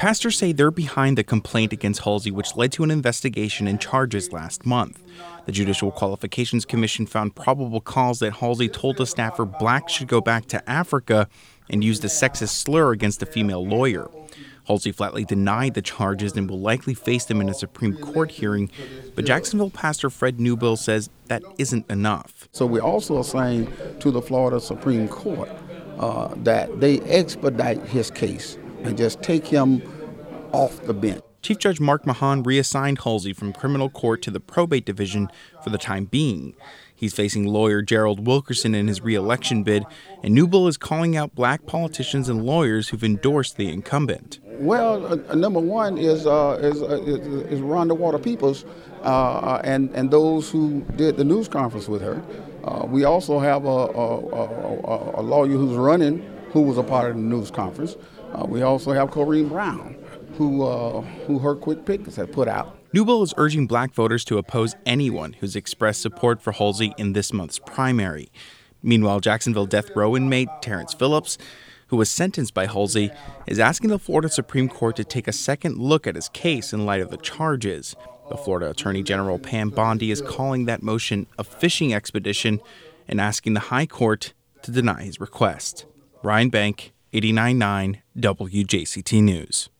Pastors say they're behind the complaint against Halsey, which led to an investigation and charges last month. The Judicial Qualifications Commission found probable cause that Halsey told a staffer blacks should go back to Africa and used a sexist slur against a female lawyer. Halsey flatly denied the charges and will likely face them in a Supreme Court hearing, but Jacksonville pastor Fred Newbill says that isn't enough. So we also are saying to the Florida Supreme Court that they expedite his case and just take him off the bench. Chief Judge Mark Mahan reassigned Halsey from criminal court to the probate division for the time being. He's facing lawyer Gerald Wilkerson in his re-election bid, and Newbill is calling out black politicians and lawyers who've endorsed the incumbent. Well, number one is Rhonda Water Peoples and those who did the news conference with her. We also have a lawyer who's running who was a part of the news conference. We also have Corrine Brown, who her quick pickets had put out. Newbill is urging black voters to oppose anyone who's expressed support for Halsey in this month's primary. Meanwhile, Jacksonville death row inmate Terrence Phillips, who was sentenced by Halsey, is asking the Florida Supreme Court to take a second look at his case in light of the charges. The Florida Attorney General Pam Bondi is calling that motion a fishing expedition and asking the High Court to deny his request. Ryan Bank, 89.9 WJCT News.